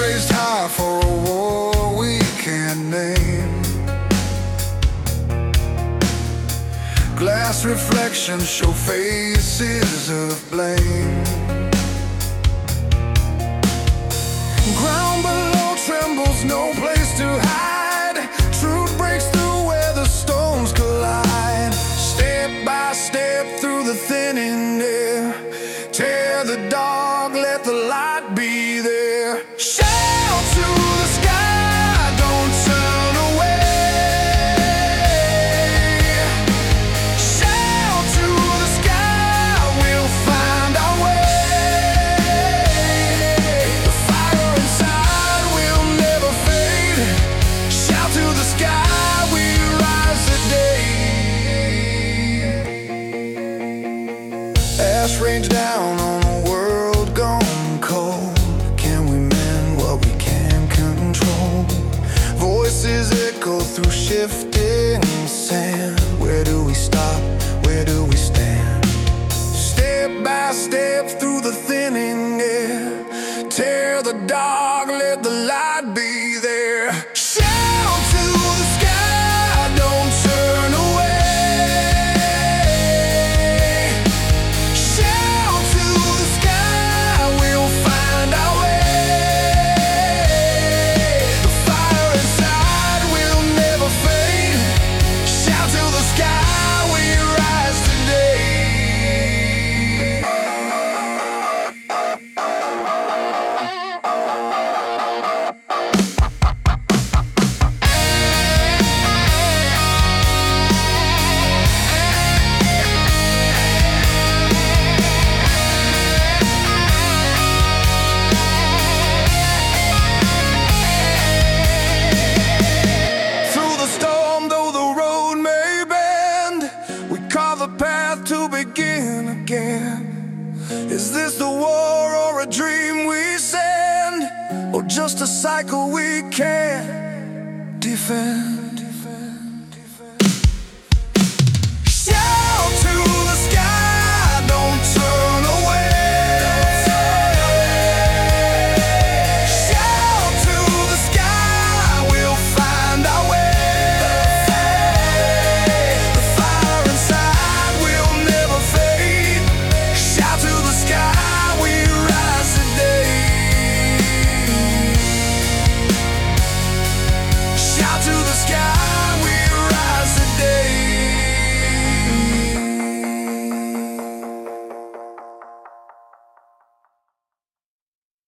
raised high for a war we can't name. Glass reflections show faces of blame. Ground below trembles, no place to hide. Truth breaks through where the stones collide. Step by step through the thinning air. Tear the dark, let the light be there. Shout to the sky, don't turn away. Shout to the sky, we'll find our way. The fire inside will never fade. Shout to the sky, we rise today. Ash rains down on a world gone cold. Can we mend what we can't control? Voices echo through shifting sand. Where do we stop? Where do we stand? Step by step through the thinning air. Tear the dark, let the light be there. Shout to the sky, don't turn away. Shout to the sky, we'll find our way. The fire inside will never fade. Shout to the sky, we rise today. Through the storm, though the road may bend, we carve a path to begin again. Is this a war or a dream we send, or just a cycle we can't defend?